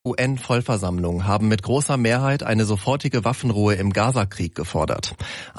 UN-Vollversammlung haben mit großer Mehrheit eine sofortige Waffenruhe im Gaza-Krieg gefordert.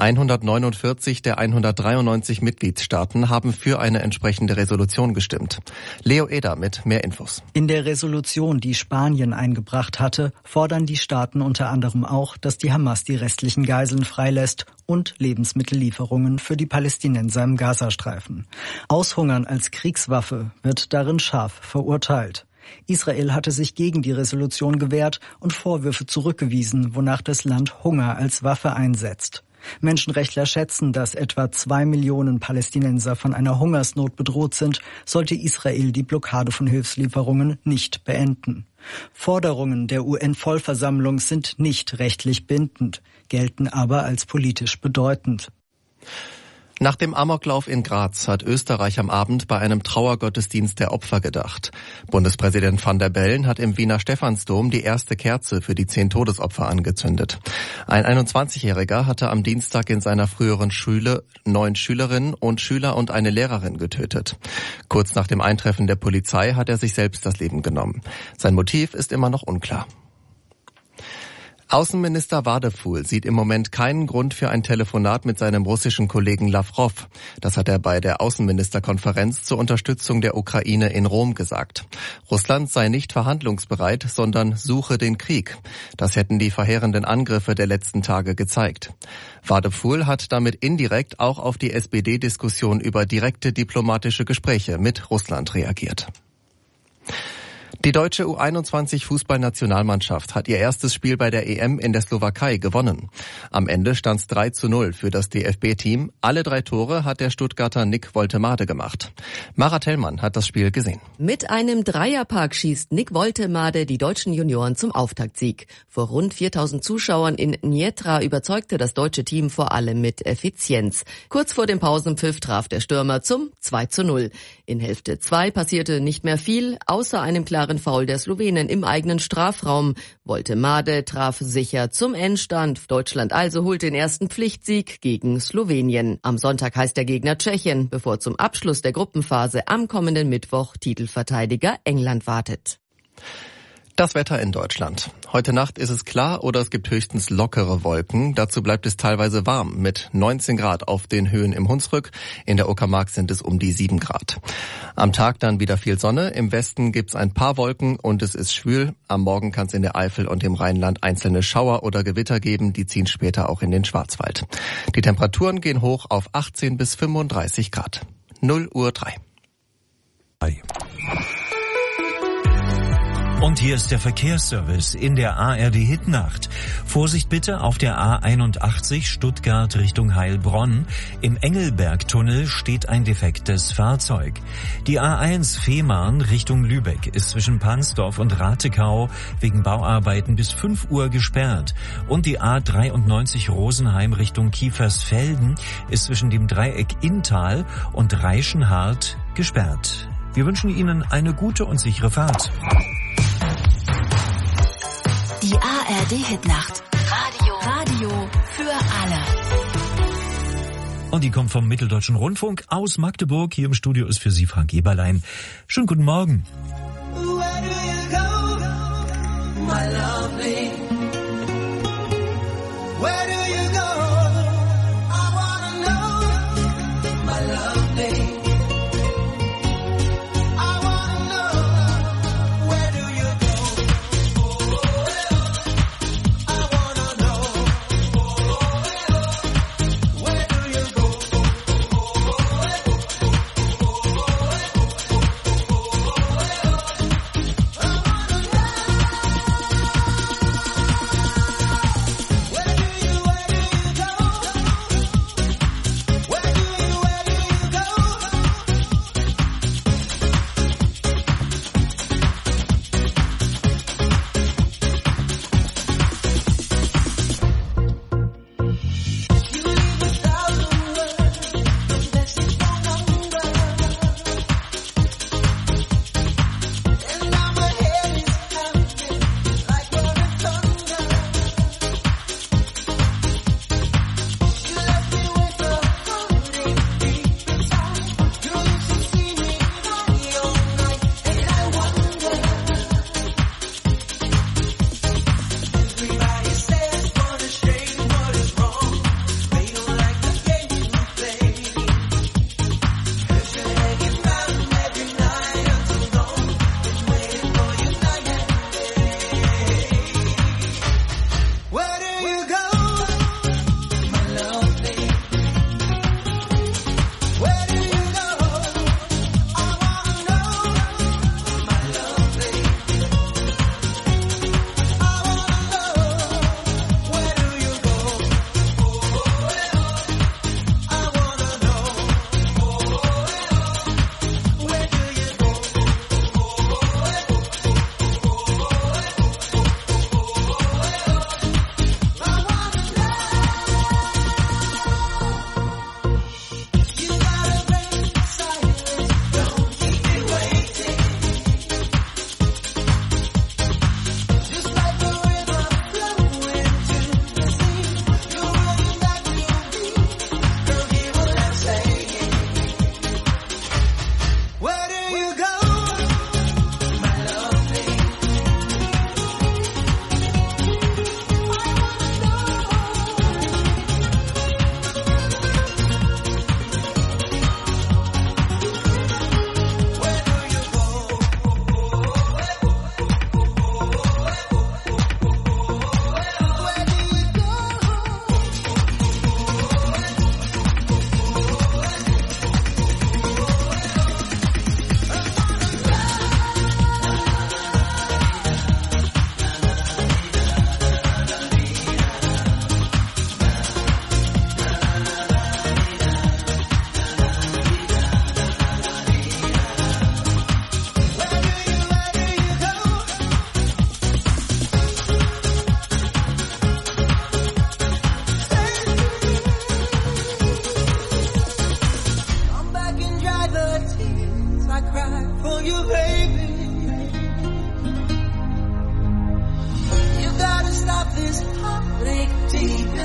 149 der 193 Mitgliedstaaten haben für eine entsprechende Resolution gestimmt. Leo Eder mit mehr Infos. In der Resolution, die Spanien eingebracht hatte, fordern die Staaten unter anderem auch, dass die Hamas die restlichen Geiseln freilässt und Lebensmittellieferungen für die Palästinenser im Gazastreifen. Aushungern als Kriegswaffe wird darin scharf verurteilt. Israel hatte sich gegen die Resolution gewehrt und Vorwürfe zurückgewiesen, wonach das Land Hunger als Waffe einsetzt. Menschenrechtler schätzen, dass etwa 2 Millionen Palästinenser von einer Hungersnot bedroht sind, sollte Israel die Blockade von Hilfslieferungen nicht beenden. Forderungen der UN-Vollversammlung sind nicht rechtlich bindend, gelten aber als politisch bedeutend. Nach dem Amoklauf in Graz hat Österreich am Abend bei einem Trauergottesdienst der Opfer gedacht. Bundespräsident Van der Bellen hat im Wiener Stephansdom die erste Kerze für die 10 Todesopfer angezündet. Ein 21-Jähriger hatte am Dienstag in seiner früheren Schule 9 Schülerinnen und Schüler und eine Lehrerin getötet. Kurz nach dem Eintreffen der Polizei hat er sich selbst das Leben genommen. Sein Motiv ist immer noch unklar. Außenminister Wadephul sieht im Moment keinen Grund für ein Telefonat mit seinem russischen Kollegen Lawrow. Das hat er bei der Außenministerkonferenz zur Unterstützung der Ukraine in Rom gesagt. Russland sei nicht verhandlungsbereit, sondern suche den Krieg. Das hätten die verheerenden Angriffe der letzten Tage gezeigt. Wadephul hat damit indirekt auch auf die SPD-Diskussion über direkte diplomatische Gespräche mit Russland reagiert. Die deutsche U21-Fußballnationalmannschaft hat ihr erstes Spiel bei der EM in der Slowakei gewonnen. Am Ende stand es 3:0 für das DFB-Team. Alle 3 Tore hat der Stuttgarter Nick Woltemade gemacht. Mara Tellmann hat das Spiel gesehen. Mit einem Dreierpack schießt Nick Woltemade die deutschen Junioren zum Auftaktsieg. Vor rund 4.000 Zuschauern in Nitra überzeugte das deutsche Team vor allem mit Effizienz. Kurz vor dem Pausenpfiff traf der Stürmer zum 2:0. In Hälfte 2 passierte nicht mehr viel, außer einem klaren Foul der Slowenen im eigenen Strafraum. Woltemade traf sicher zum Endstand. Deutschland also holt den ersten Pflichtsieg gegen Slowenien. Am Sonntag heißt der Gegner Tschechien, bevor zum Abschluss der Gruppenphase am kommenden Mittwoch Titelverteidiger England wartet. Das Wetter in Deutschland. Heute Nacht ist es klar oder es gibt höchstens lockere Wolken. Dazu bleibt es teilweise warm mit 19 Grad auf den Höhen im Hunsrück. In der Uckermark sind es um die 7 Grad. Am Tag dann wieder viel Sonne. Im Westen gibt's ein paar Wolken und es ist schwül. Am Morgen kann es in der Eifel und im Rheinland einzelne Schauer oder Gewitter geben. Die ziehen später auch in den Schwarzwald. Die Temperaturen gehen hoch auf 18 bis 35 Grad. 0:03. Und hier ist der Verkehrsservice in der ARD-Hitnacht. Vorsicht bitte auf der A81 Stuttgart Richtung Heilbronn. Im Engelbergtunnel steht ein defektes Fahrzeug. Die A1 Fehmarn Richtung Lübeck ist zwischen Pansdorf und Ratekau wegen Bauarbeiten bis 5 Uhr gesperrt. Und die A93 Rosenheim Richtung Kiefersfelden ist zwischen dem Dreieck Inntal und Reichenhart gesperrt. Wir wünschen Ihnen eine gute und sichere Fahrt. Die ARD-Hitnacht. Radio für alle. Und die kommt vom Mitteldeutschen Rundfunk aus Magdeburg. Hier im Studio ist für Sie Frank Eberlein. Schönen guten Morgen. Where do you go, my lovely? Where do you go? I wanna know, my lovely.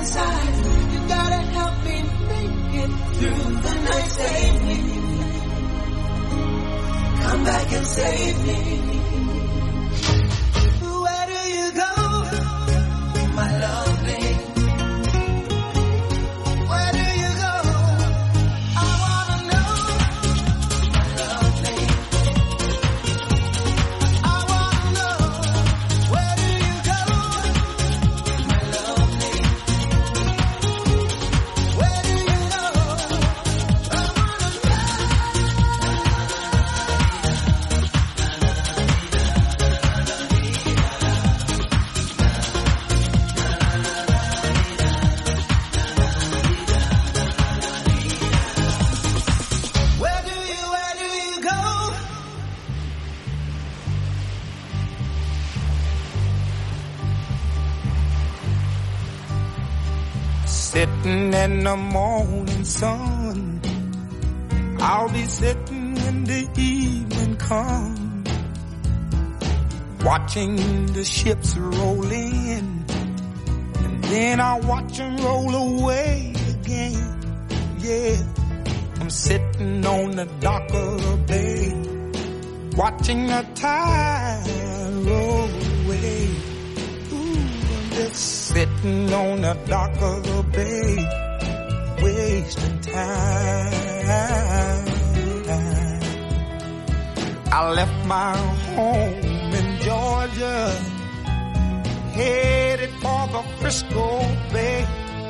inside. You gotta help me make it through the night. Save me. Come back and save me. Where do you go, my lovely? Where do you go? I wanna know, my lovely. I wanna know, where do you go, my lovely? Where do you go? I wanna know. Where do you go? Sitting in the morning sun, I'll be sitting when the evening comes, watching the ships roll in, and then I'll watch them roll away again. Yeah, I'm sitting on the dock of the bay, watching the tide roll away. Ooh, I'm just sitting on the dock of the bay, wasting time. I left my home in Georgia, headed for the Frisco Bay,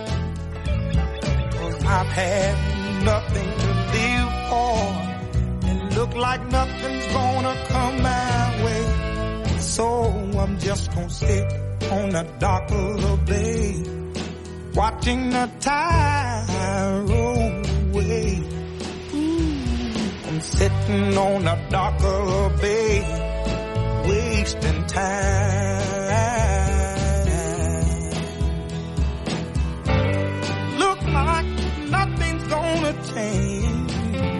'cause I've had nothing to live for, and look like nothing's gonna come my way. So I'm just gonna sit on the dock of the bay, watching the tide roll away. Ooh, I'm sitting on the dock of the bay, wasting time. Look like nothing's gonna change.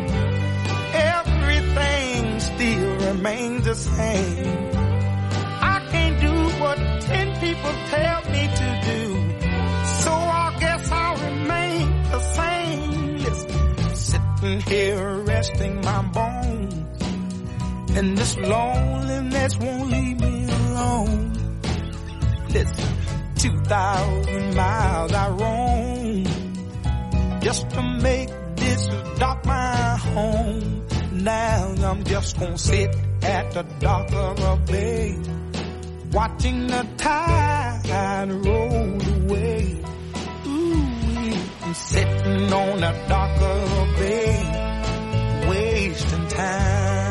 Everything still remains the same. I can't do what 10 people tell me to do, so I guess I'll remain the same. Listen, sitting here resting my bones, and this loneliness won't leave me alone. Listen, 2,000 miles I roam just to make this dock my home. Now I'm just gonna sit at the dock of the bay, watching the tide roll away. Ooh, I'm sitting on the dock of the bay, wasting time.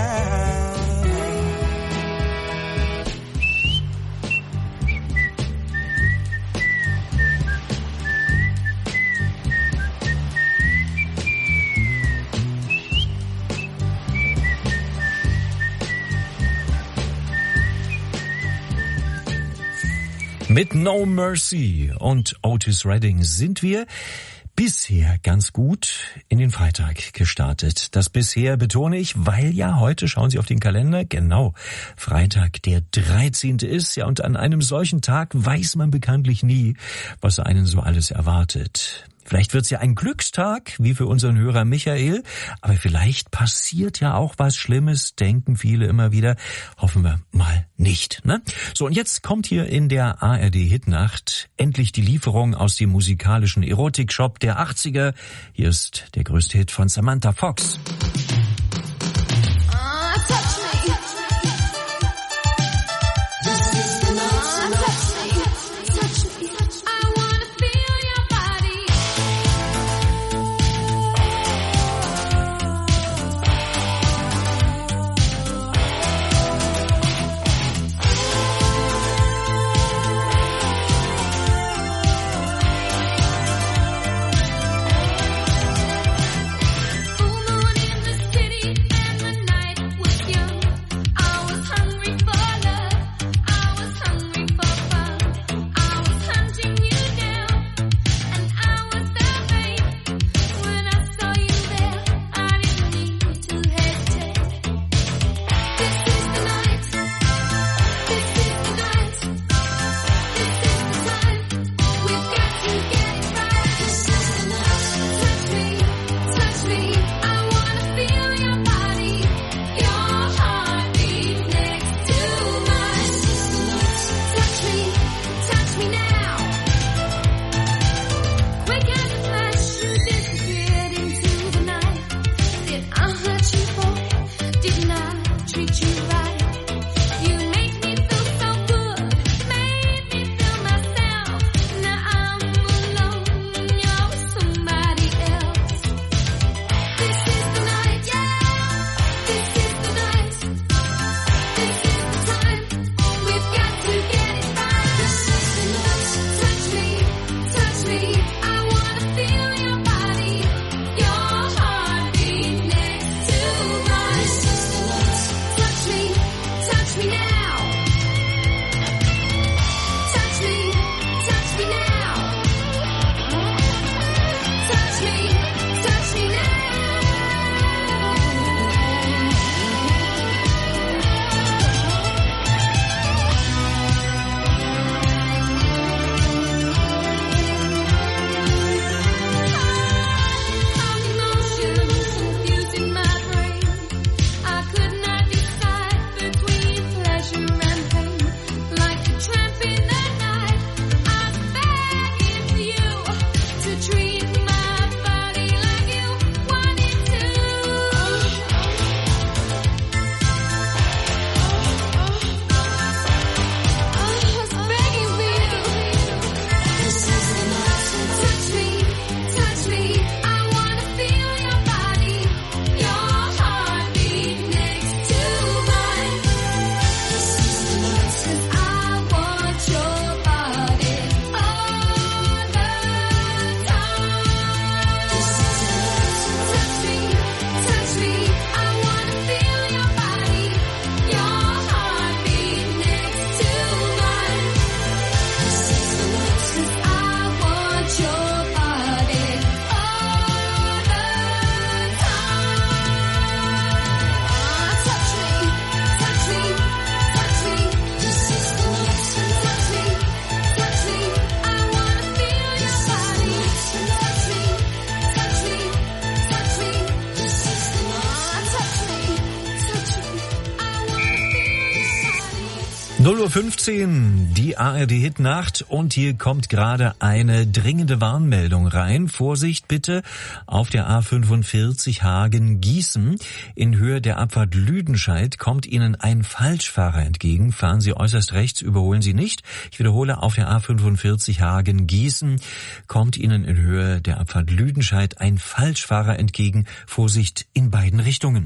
Mit No Mercy und Otis Redding sind wir bisher ganz gut in den Freitag gestartet. Das bisher betone ich, weil ja heute, schauen Sie auf den Kalender, genau, Freitag der 13. ist. Ja, und an einem solchen Tag weiß man bekanntlich nie, was einen so alles erwartet. Vielleicht wird's ja ein Glückstag, wie für unseren Hörer Michael, aber vielleicht passiert ja auch was Schlimmes, denken viele immer wieder. Hoffen wir mal nicht, ne? So, und jetzt kommt hier in der ARD-Hitnacht endlich die Lieferung aus dem musikalischen Erotik-Shop der 80er. Hier ist der größte Hit von Samantha Fox. Full moon in the sky. 0:15 Uhr, die ARD-Hitnacht, und hier kommt gerade eine dringende Warnmeldung rein. Vorsicht bitte auf der A45 Hagen-Gießen. In Höhe der Abfahrt Lüdenscheid kommt Ihnen ein Falschfahrer entgegen. Fahren Sie äußerst rechts, überholen Sie nicht. Ich wiederhole, auf der A45 Hagen-Gießen kommt Ihnen in Höhe der Abfahrt Lüdenscheid ein Falschfahrer entgegen. Vorsicht in beiden Richtungen.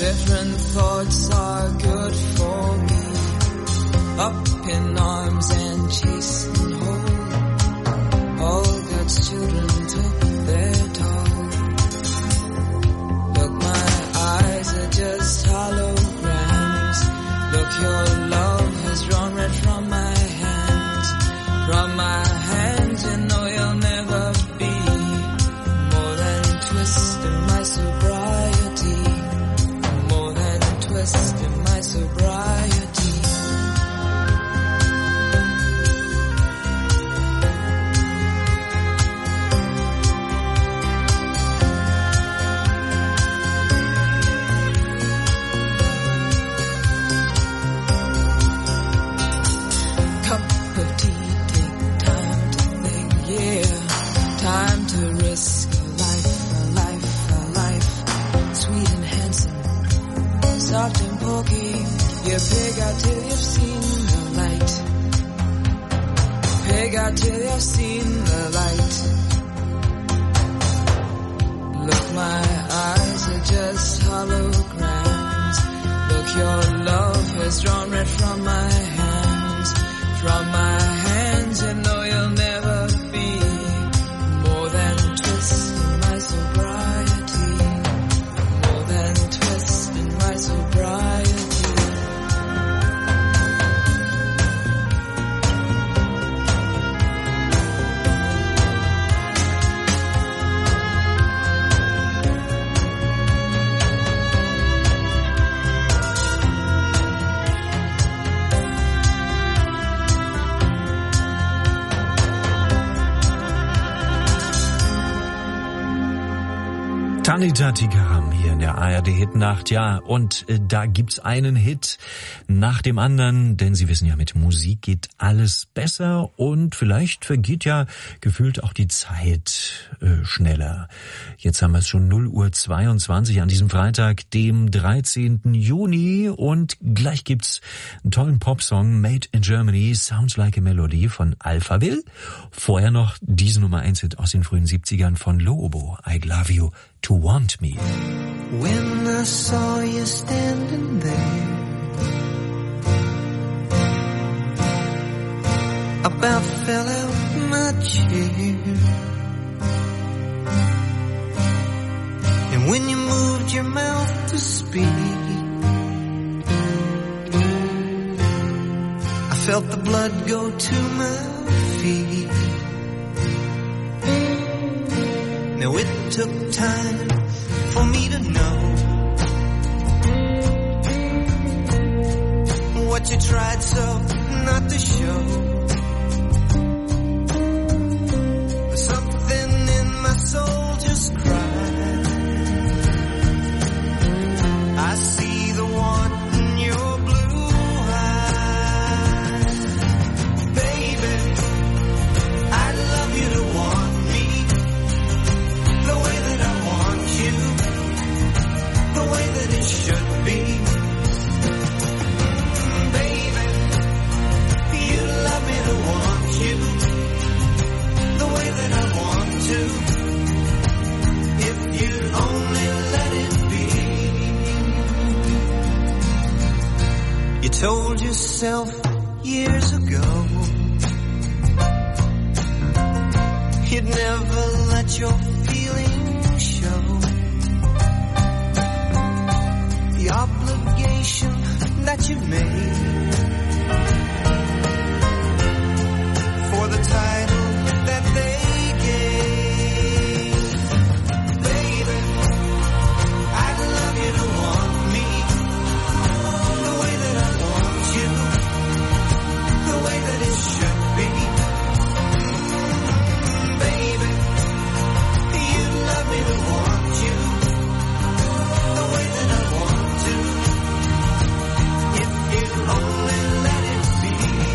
Different thoughts are good for me. Up in arms and chasing home. All God's children took their toll. Look, my eyes are just holograms. Look, your love has drawn red from my hands. From my hands, you know you'll never be more than twist in my sobriety. More than twist in my sobriety. Soft and pokey, you pig out till you've seen the light. Pig out till you've seen the light. Look, my eyes are just holograms. Look, your love has drawn red from my hands. From my hands, you know you'll never be more than twist in my sobriety. More than twist in my sobriety. Tanita Tikaram hier in der ARD-Hitnacht, ja, und da gibt's einen Hit nach dem anderen, denn Sie wissen ja, mit Musik geht alles besser und vielleicht vergeht ja gefühlt auch die Zeit schneller. Jetzt haben wir es schon 0:22 an diesem Freitag, dem 13. Juni und gleich gibt's einen tollen Popsong, Made in Germany, Sounds Like a Melody von Alphaville. Vorher noch diese Nummer 1 Hit aus den frühen 70ern von Lobo, I Love You to Want Me. When I saw you standing there, I about fell out my chair. And when you moved your mouth to speak, I felt the blood go to my feet. Now it took time for me to know what you tried so not to show. Something in my soul just cried. I see the want in your blue eyes. Baby, I'd love you to want me the way that I want you, the way that it should be. Baby, you'd love me to want you the way that I want to, if you'd only let it be. You told yourself years ago you'd never let your feelings show. The obligation that you made for the title that they gave. Baby, I'd love you to want me the way that I want you, the way that it should be. Baby, you'd love me to want you the way that I want to, if you'd only let it be.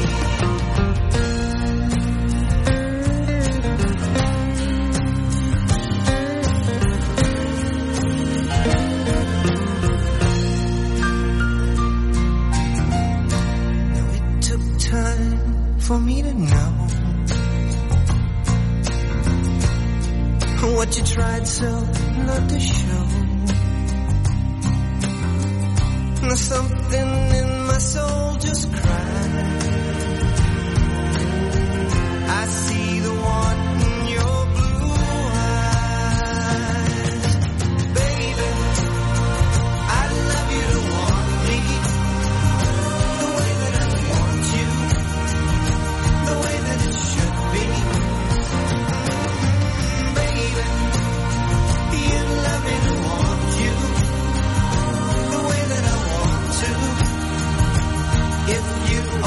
Time for me to know what you tried so not to show. Something in my soul just cried. I see the want in your blue eyes. Baby, I'd love you to want me the way that I want you, the way that it should be. Baby, you'd love me to want you the way that I want to. If you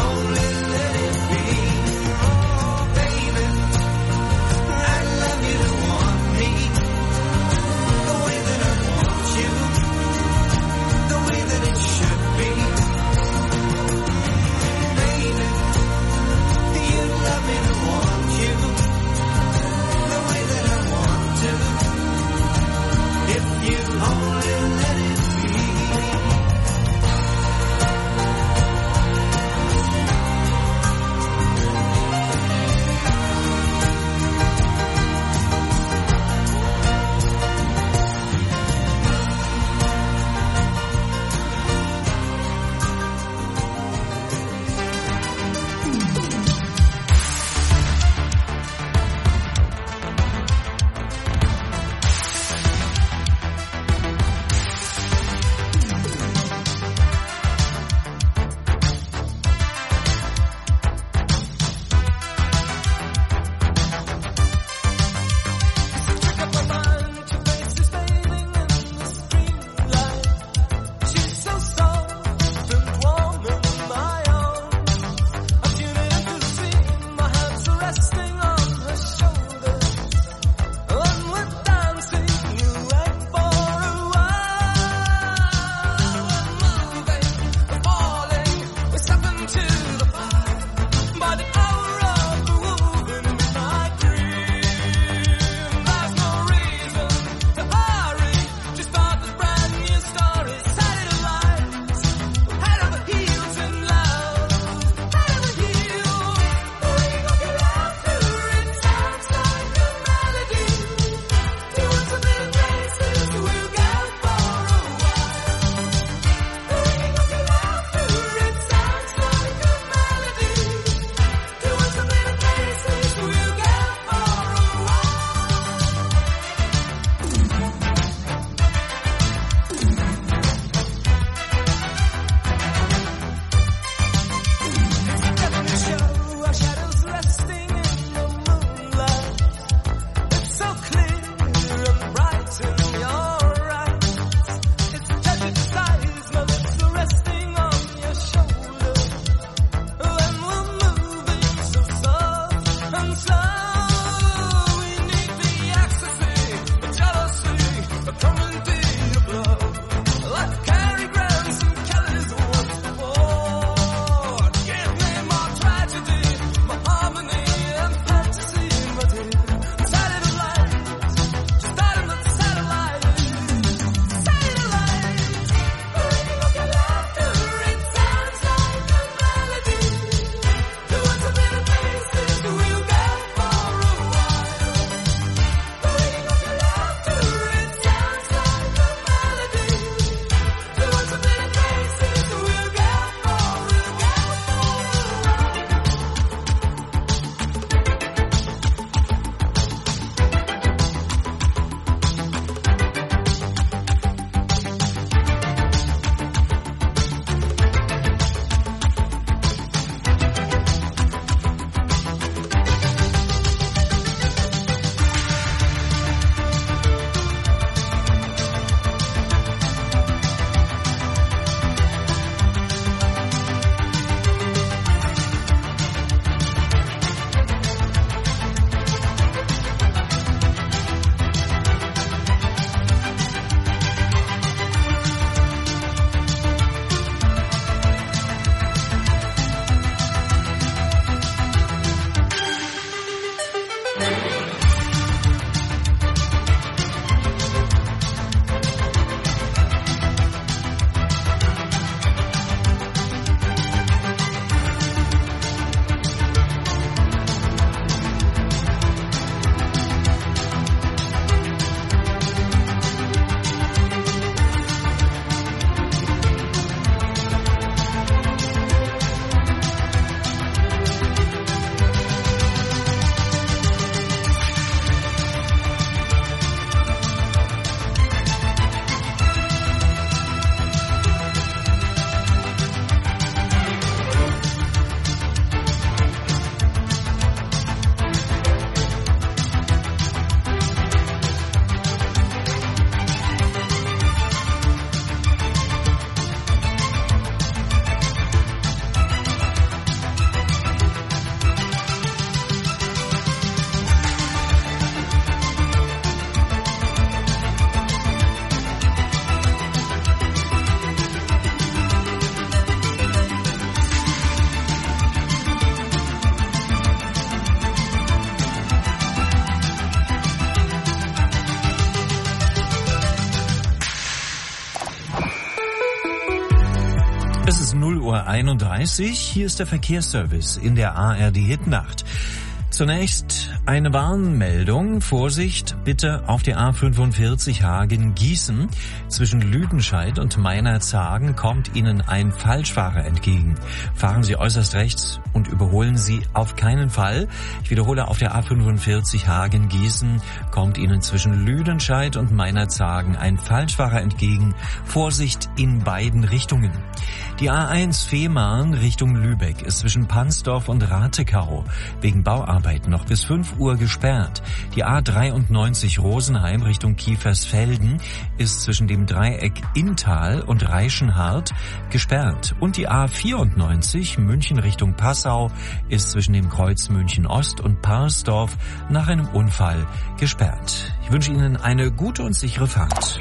Es ist 0:31 Uhr, hier ist der Verkehrsservice in der ARD Hitnacht. Zunächst eine Warnmeldung. Vorsicht bitte auf der A45 Hagen-Gießen. Zwischen Lüdenscheid und Meinerzhagen kommt Ihnen ein Falschfahrer entgegen. Fahren Sie äußerst rechts und überholen Sie auf keinen Fall. Ich wiederhole, auf der A45 Hagen-Gießen kommt Ihnen zwischen Lüdenscheid und Meinerzhagen ein Falschfahrer entgegen. Vorsicht in beiden Richtungen. Die A1 Fehmarn Richtung Lübeck ist zwischen Pansdorf und Ratekau wegen Bauarbeiten noch bis 5 Uhr gesperrt. Die A93 Rosenheim Richtung Kiefersfelden ist zwischen dem Dreieck Inntal und Reichenhart gesperrt. Und die A94 München Richtung Passau ist zwischen dem Kreuz München Ost und Parsdorf nach einem Unfall gesperrt. Ich wünsche Ihnen eine gute und sichere Fahrt.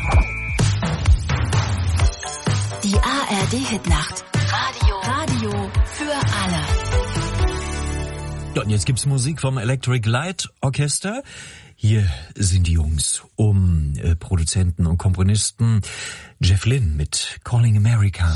Die ARD Hitnacht. Radio für alle. Ja, und jetzt gibt's Musik vom Electric Light Orchester. Hier sind die Jungs Produzenten und Komponisten Jeff Lynne mit Calling America.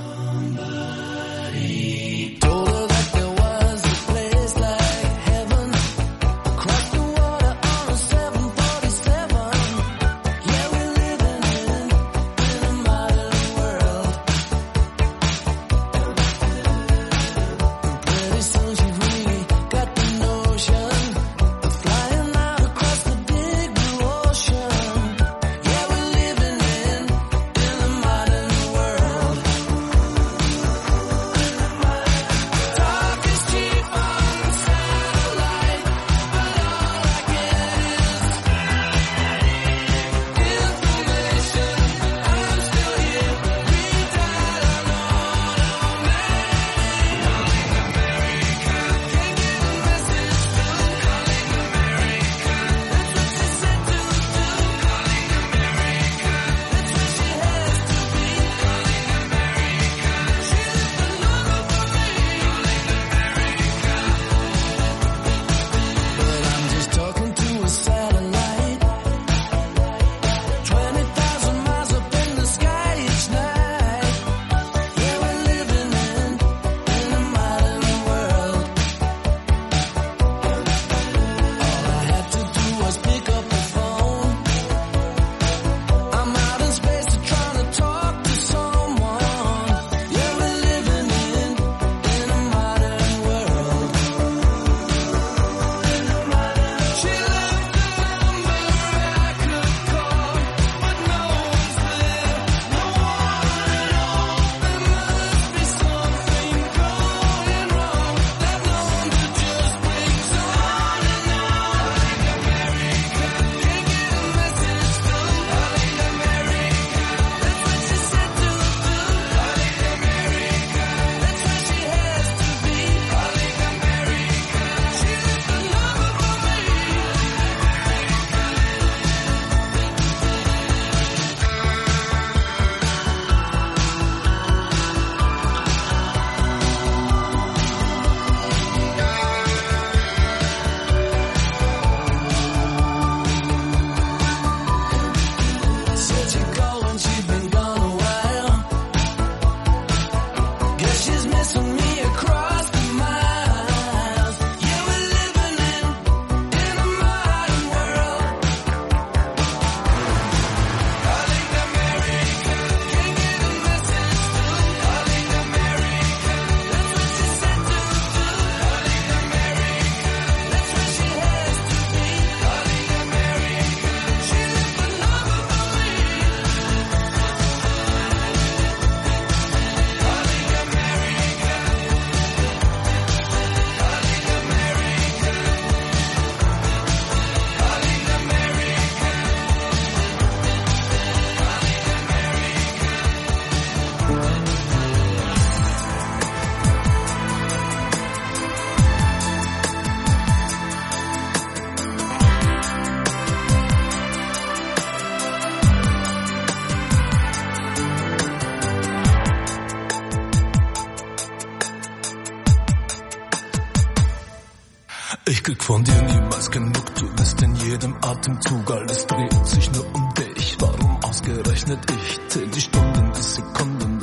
Ich krieg von dir niemals genug, du bist in jedem Atemzug, alles dreht sich nur um dich. Warum ausgerechnet ich? Zähl die Stunden, die Sekunden, doch die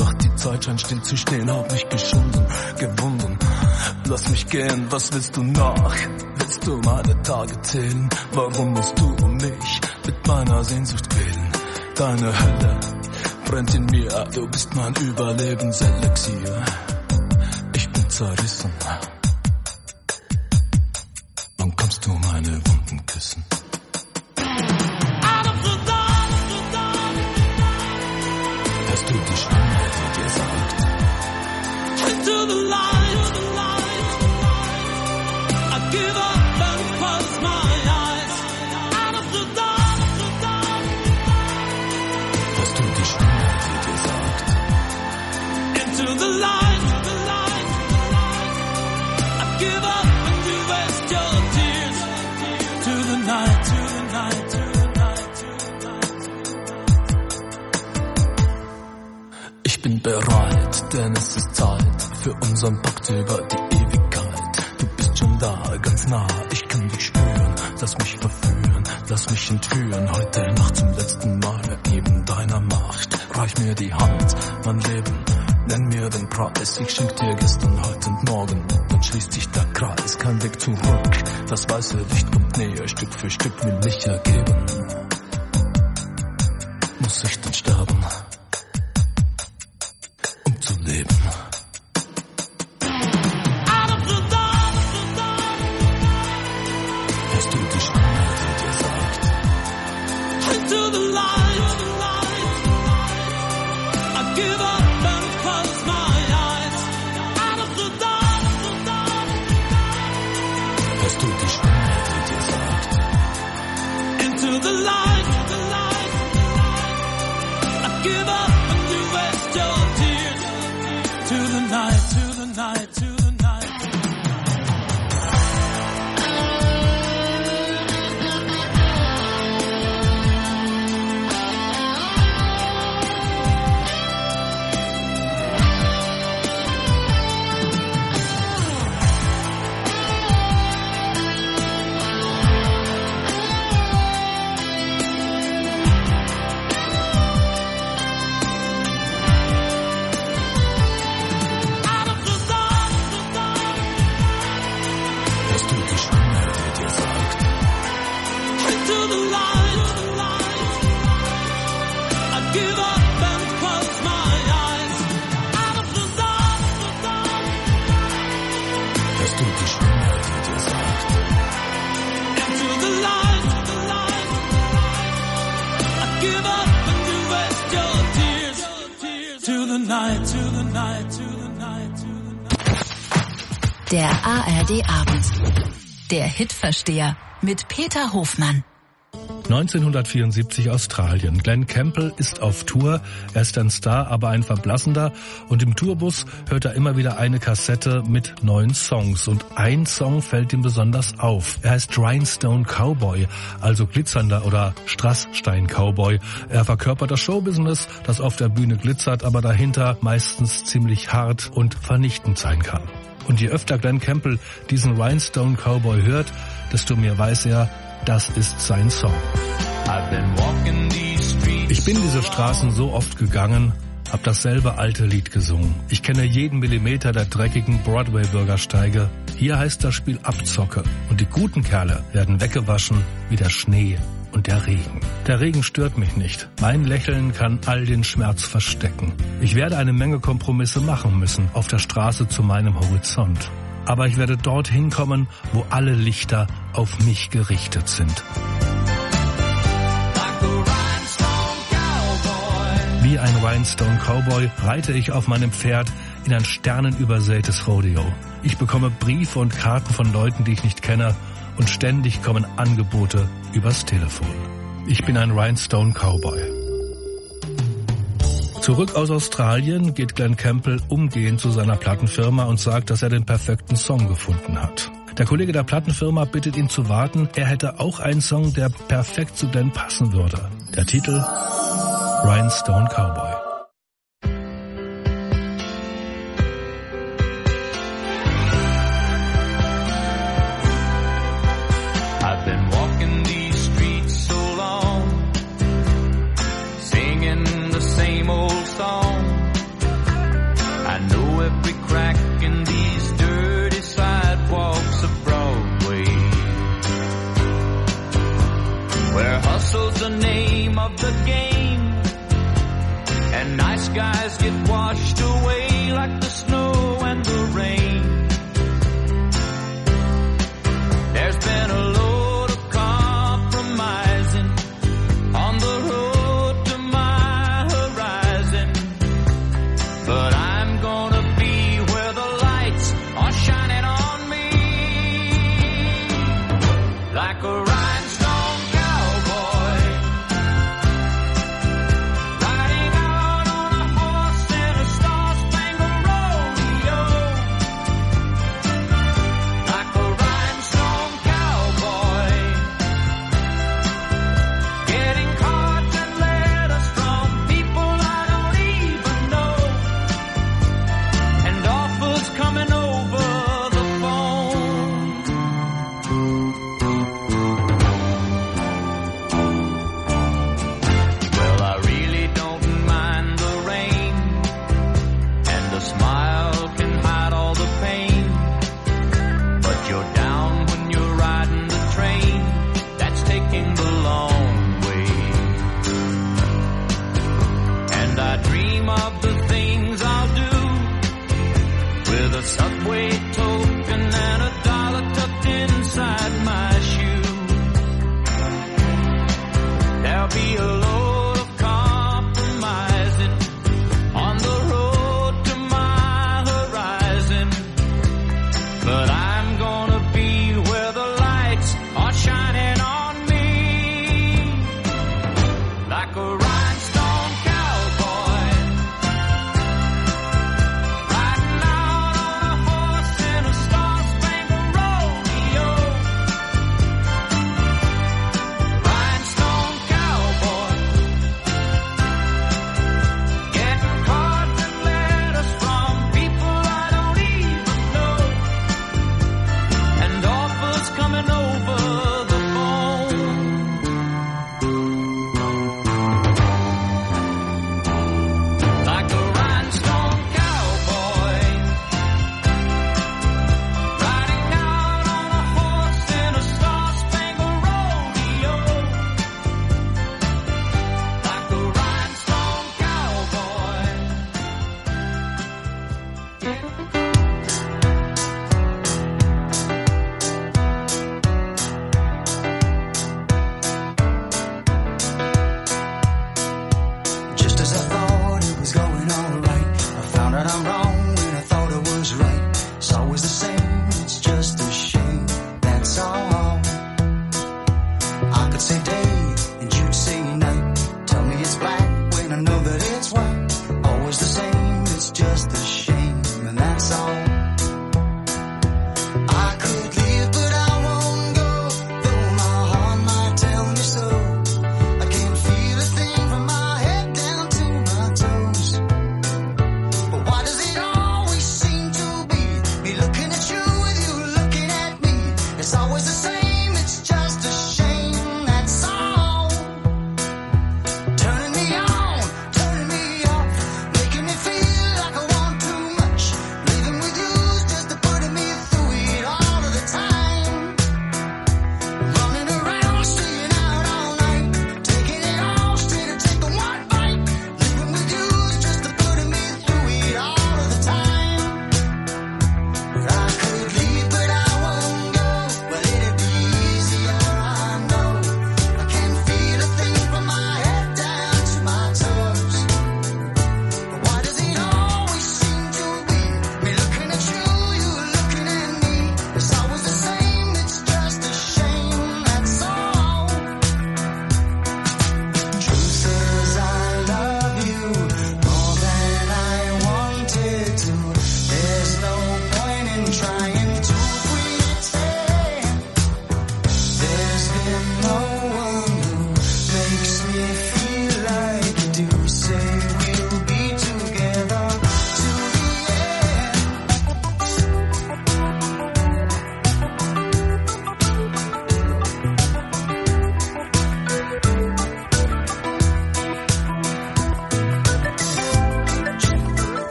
Zeit scheint still zu stehen, hab mich geschunden, gewunden. Lass mich gehen, was willst du noch? Willst du meine Tage zählen? Warum musst du mich mit meiner Sehnsucht quälen? Deine Hölle brennt in mir, du bist mein Überlebenselixier. Ich bin zerrissen. Wann kommst du meine Wunden küssen? Hast du die Stimme, die dir sagt? Into the light, I give up and close my eyes. Out of the dark, hast du die Stimme, die dir sagt? Into the light, I give up and you waste your tears. To the night, to the night, to the night, to the night. Ich bin bereit, denn es ist Zeit für unseren Pakt über die Ewigkeit. Du bist schon da, ganz nah, ich kann dich spüren. Lass mich verführen, lass mich entführen. Heute Nacht zum letzten Mal neben deiner Macht. Reich mir die Hand, mein Leben, nenn mir den Preis. Ich schenk dir gestern, heute und morgen. Dann schließt sich der Kreis, kein Weg zurück. Das weiße Licht kommt näher, Stück für Stück will mich ergeben. Muss ich denn sterben, um zu leben? Hast du die Stimme, die dir sagt? Into the light, I give up and close my eyes. Out of the dark, hast du die Stimme, die dir sagt? Into the light, I give up and you waste your tears. To the night, to the night, to the night. Der ARD-Abend. Der Hitversteher mit Peter Hofmann. 1974 Australien. Glenn Campbell ist auf Tour. Er ist ein Star, aber ein verblassender. Und im Tourbus hört er immer wieder eine Kassette mit neuen Songs. Und ein Song fällt ihm besonders auf. Er heißt Rhinestone Cowboy, also glitzernder oder Strassstein Cowboy. Er verkörpert das Showbusiness, das auf der Bühne glitzert, aber dahinter meistens ziemlich hart und vernichtend sein kann. Und je öfter Glenn Campbell diesen Rhinestone Cowboy hört, desto mehr weiß er, das ist sein Song. Ich bin diese Straßen so oft gegangen, hab dasselbe alte Lied gesungen. Ich kenne jeden Millimeter der dreckigen Broadway-Bürgersteige. Hier heißt das Spiel Abzocke und die guten Kerle werden weggewaschen wie der Schnee und der Regen. Der Regen stört mich nicht. Mein Lächeln kann all den Schmerz verstecken. Ich werde eine Menge Kompromisse machen müssen auf der Straße zu meinem Horizont. Aber ich werde dorthin kommen, wo alle Lichter auf mich gerichtet sind. Wie ein Rhinestone Cowboy reite ich auf meinem Pferd in ein sternenübersätes Rodeo. Ich bekomme Briefe und Karten von Leuten, die ich nicht kenne, und ständig kommen Angebote übers Telefon. Ich bin ein Rhinestone Cowboy. Zurück aus Australien geht Glenn Campbell umgehend zu seiner Plattenfirma und sagt, dass er den perfekten Song gefunden hat. Der Kollege der Plattenfirma bittet ihn zu warten. Er hätte auch einen Song, der perfekt zu Glenn passen würde. Der Titel Rhinestone Cowboy. I've been walking these streets so long, singing the same old song.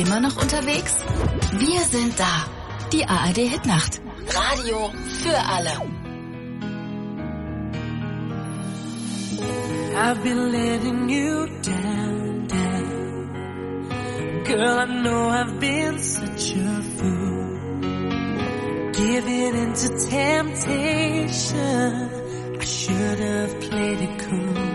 immer noch unterwegs? Wir sind da. Die ARD Hitnacht. Radio für alle. I've been letting you down, down. Girl, I know I've been such a fool. Giving into temptation, I should have played it cool.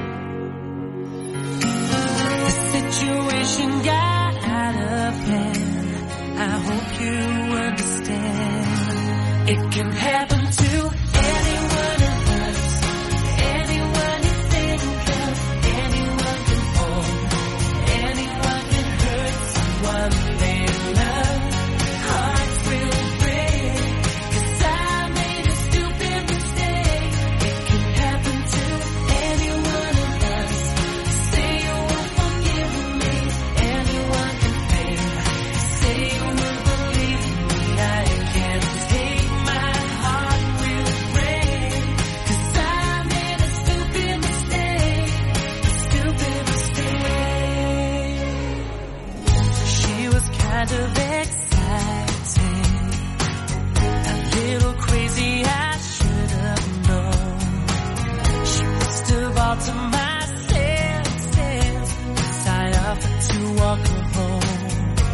The situation got out of hand. I hope you understand. It can happen to anyone of us. Anyone you think of, anyone can fall. Anyone can hurt someone they love. Hearts will break, 'cause I made a stupid mistake. It can happen to anyone of us. Say you won't forgive me. Anyone can fail. Say you will believe me. I can't take my heart will break, 'cause I made a stupid mistake. A stupid mistake. She was kind of exciting, a little crazy, I should have known. She must have altered my senses, 'cause I offered to walk her home.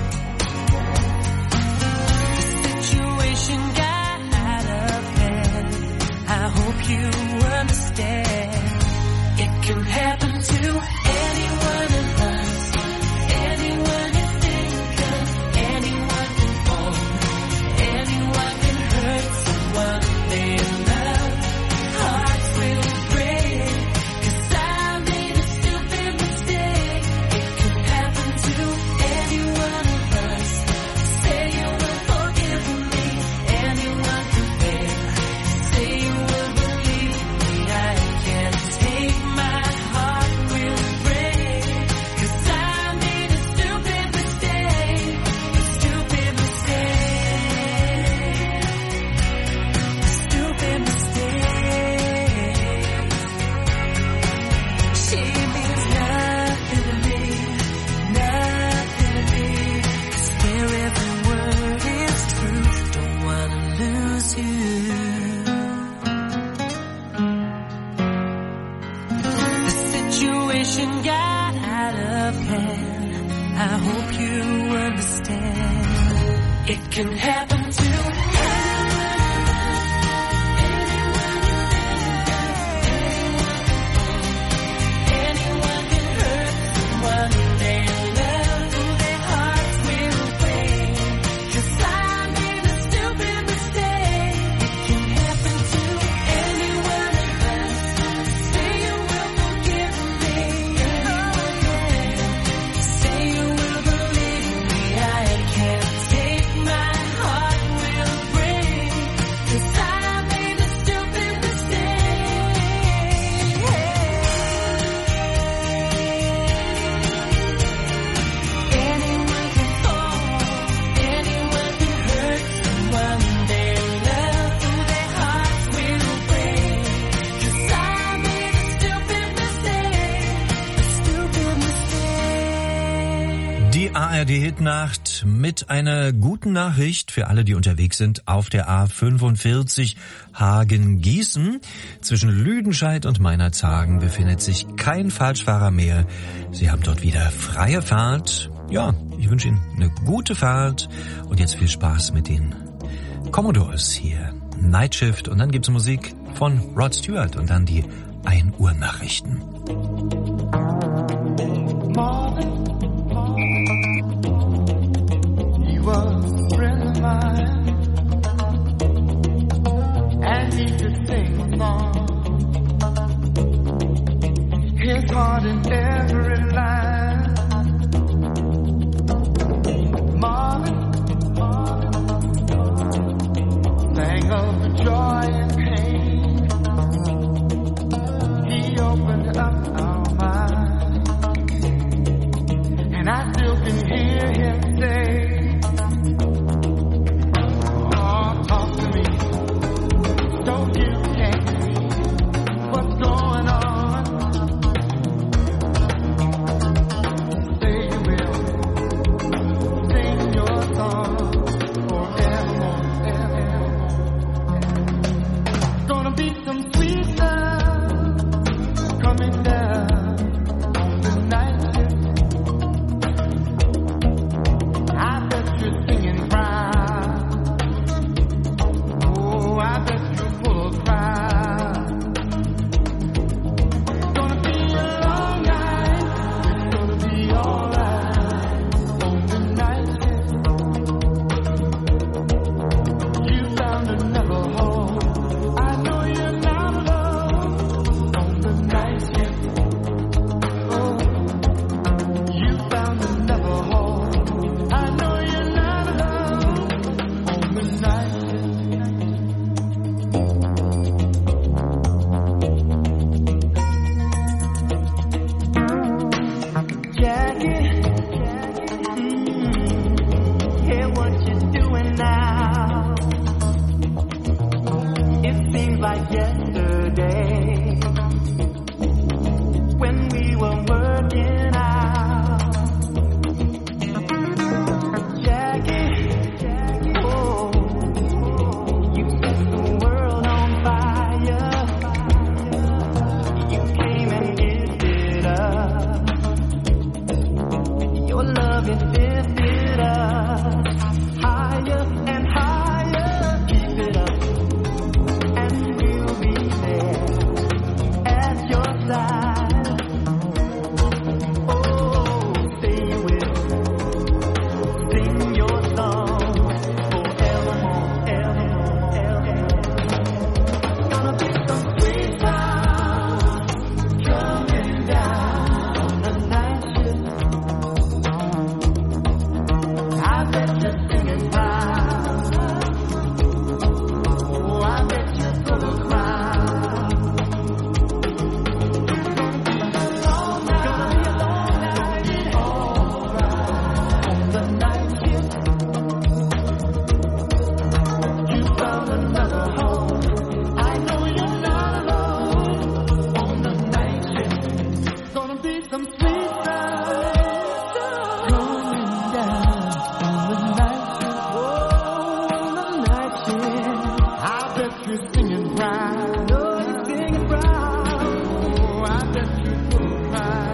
The situation got out of hand. I hope you understand. It can happen to anyone of us. Anyone you think of, anyone can fall. Anyone can hurt someone they love. Hearts will break, 'cause I made a stupid mistake. It can happen to anyone of us. Say you will forgive me. Anyone can fail. Say you will believe me. I can't take my heart will break, 'cause I made a stupid mistake. A stupid mistake. A stupid mistake. She means nothing to me, nothing to me. 'Cause where every word is truth, don't wanna lose you. The situation got out of hand. I hope you understand. It can happen to anyone can hurt someone they love. Their hearts will break, 'cause I made a stupid mistake. It can happen to anyone of us. Say you will forgive me. Say you will believe me. I can't take my heart will break, 'cause I made a stupid mistake. Anyone can fall. Anyone can hurt someone they love. Their hearts will break, 'cause I made a stupid mistake. A stupid mistake. Die ARD-Hitnacht mit einer guten Nachricht für alle, die unterwegs sind auf der A45 Hagen-Gießen. Zwischen Lüdenscheid und Meinerzhagen befindet sich kein Falschfahrer mehr. Sie haben dort wieder freie Fahrt. Ja, ich wünsche Ihnen eine gute Fahrt und jetzt viel Spaß mit den Commodores hier. Night Shift und dann gibt's Musik von Rod Stewart und dann die 1 Uhr Nachrichten. He was a friend of mine, and he could sing a song. His heart in every line. Marvin, sang of the joy and pain. He opened up our minds. like yesterday when we were working out. Jackie, oh, you set the world on fire. You came and gifted us. Your love is lifted us higher and higher. Keep it up, and we'll be there at your side. Oh, stay with us, sing your song forevermore, evermore, evermore. Gonna be some sweet sound coming down the night shift. I bet you're singing loud. Oh, I bet you're gonna cry. Gonna be a long night, alright. On the night shift, you found another home. I know you're not alone. On the night shift, gonna be some sweet sound going down on the night shift. Oh, on the night shift, I bet you're singing proud. Oh, you're singing proud. Oh, I bet you're gonna cry.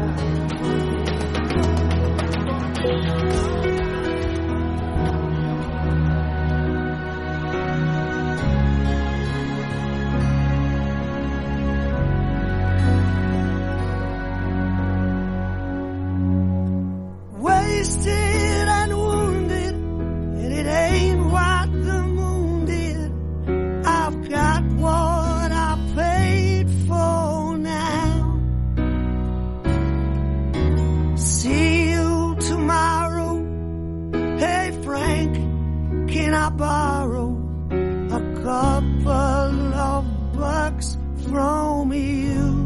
Wasted and wounded, and it ain't what the moon did. I've got what I paid for now. See you tomorrow. Hey Frank, can I borrow a couple of bucks from you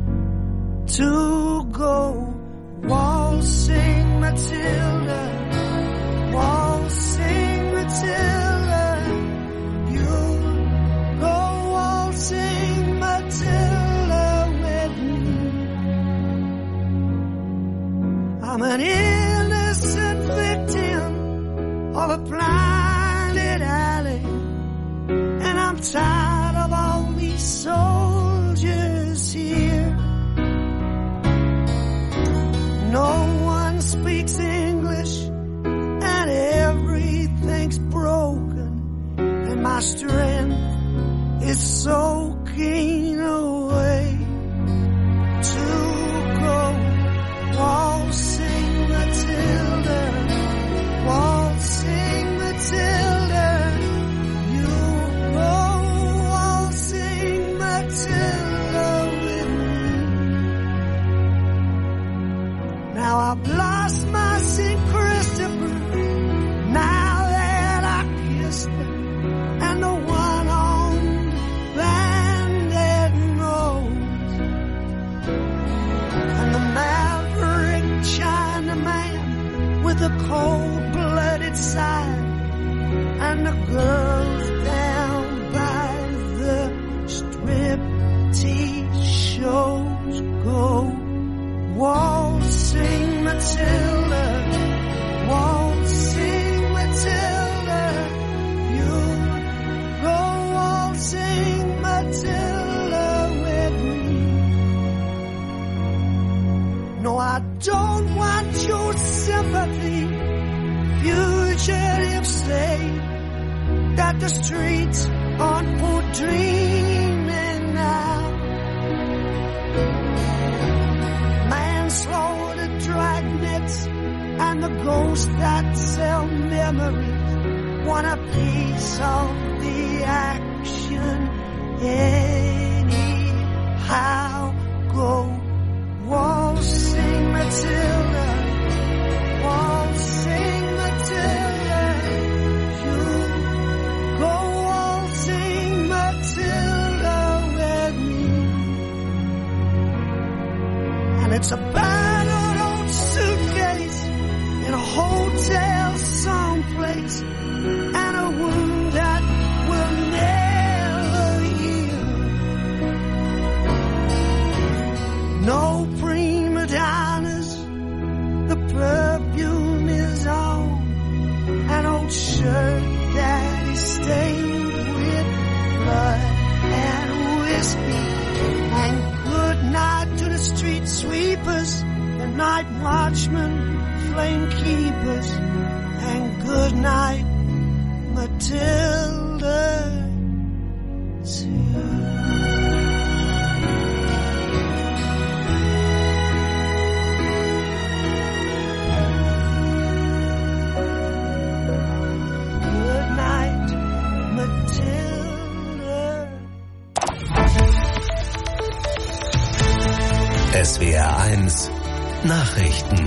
to go waltzing Matilda, waltzing Matilda, you go waltzing Matilda with me. I'm an innocent victim of a blinded alley, and I'm tired of all these soldiers here. No one speaks English, and everything's broken, and my strength is soaking away. To go waltzing Matilda, waltzing Matilda, you go waltzing Matilda with me. Now I've lost my St. Christopher, now that I kissed her, and the one on Bandit Rose, and the maverick Chinaman with the cold-blooded side, and the girls down by the striptease shows go waltzing Matilda, waltzing Matilda, you go waltzing Matilda with me. No, I don't want your sympathy. Fugitives say that the streets aren't for dreaming now. Manslaughter, dragnets, and the ghosts that sell memories want a piece of the action anyhow. Go waltzing Matilda, waltzing Matilda, you go waltzing Matilda with me. And it's a battered old suitcase in a hotel someplace, and a wound that will never heal. street sweepers, the night watchmen, flame keepers, and good night, Matilda, too. SWR 1 Nachrichten.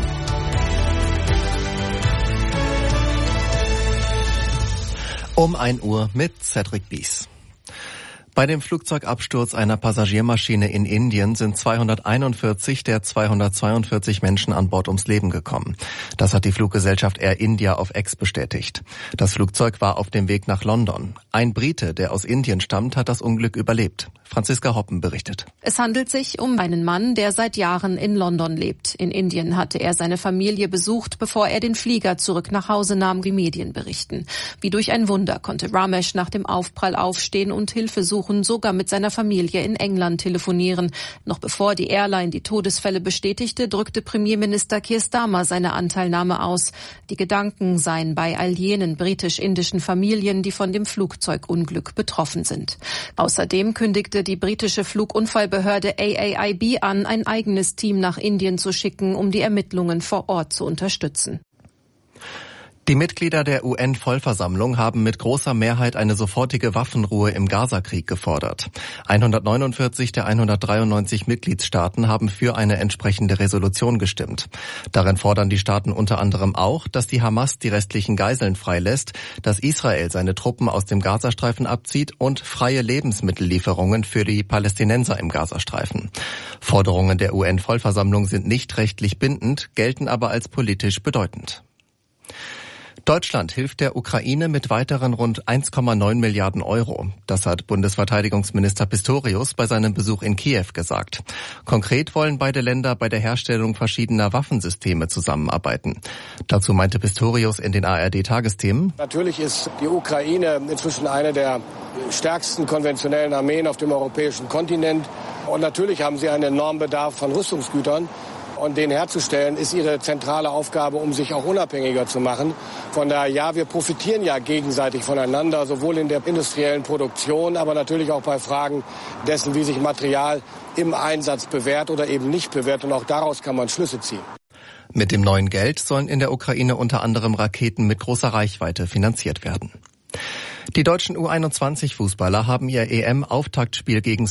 Um 1 Uhr mit Cedric Bies. Bei dem Flugzeugabsturz einer Passagiermaschine in Indien sind 241 der 242 Menschen an Bord ums Leben gekommen. Das hat die Fluggesellschaft Air India auf X bestätigt. Das Flugzeug war auf dem Weg nach London. Ein Brite, der aus Indien stammt, hat das Unglück überlebt. Franziska Hoppen berichtet. Es handelt sich um einen Mann, der seit Jahren in London lebt. In Indien hatte er seine Familie besucht, bevor er den Flieger zurück nach Hause nahm, wie Medien berichten. Wie durch ein Wunder konnte Ramesh nach dem Aufprall aufstehen und Hilfe suchen, sogar mit seiner Familie in England telefonieren. Noch bevor die Airline die Todesfälle bestätigte, drückte Premierminister Keir Starmer seine Anteilnahme aus. Die Gedanken seien bei all jenen britisch-indischen Familien, die von dem Flugzeugunglück betroffen sind. Außerdem kündigte die britische Flugunfallbehörde AAIB an, ein eigenes Team nach Indien zu schicken, um die Ermittlungen vor Ort zu unterstützen. Die Mitglieder der UN-Vollversammlung haben mit großer Mehrheit eine sofortige Waffenruhe im Gazakrieg gefordert. 149 der 193 Mitgliedstaaten haben für eine entsprechende Resolution gestimmt. Darin fordern die Staaten unter anderem auch, dass die Hamas die restlichen Geiseln freilässt, dass Israel seine Truppen aus dem Gazastreifen abzieht und freie Lebensmittellieferungen für die Palästinenser im Gazastreifen. Forderungen der UN-Vollversammlung sind nicht rechtlich bindend, gelten aber als politisch bedeutend. Deutschland hilft der Ukraine mit weiteren rund 1,9 Milliarden Euro. Das hat Bundesverteidigungsminister Pistorius bei seinem Besuch in Kiew gesagt. Konkret wollen beide Länder bei der Herstellung verschiedener Waffensysteme zusammenarbeiten. Dazu meinte Pistorius in den ARD-Tagesthemen: Natürlich ist die Ukraine inzwischen eine der stärksten konventionellen Armeen auf dem europäischen Kontinent. Und natürlich haben sie einen enormen Bedarf von Rüstungsgütern. Und den herzustellen, ist ihre zentrale Aufgabe, um sich auch unabhängiger zu machen. Von daher, ja, wir profitieren ja gegenseitig voneinander, sowohl in der industriellen Produktion, aber natürlich auch bei Fragen dessen, wie sich Material im Einsatz bewährt oder eben nicht bewährt. Und auch daraus kann man Schlüsse ziehen. Mit dem neuen Geld sollen in der Ukraine unter anderem Raketen mit großer Reichweite finanziert werden. Die deutschen U21-Fußballer haben ihr EM-Auftaktspiel gegen